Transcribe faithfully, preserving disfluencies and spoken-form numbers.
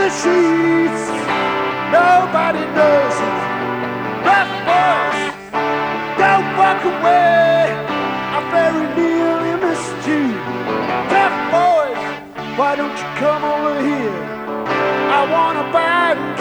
the streets, nobody knows it. Rough boys, don't walk away, I very nearly missed you. Tough boys, why don't you come over here? I wanna buy and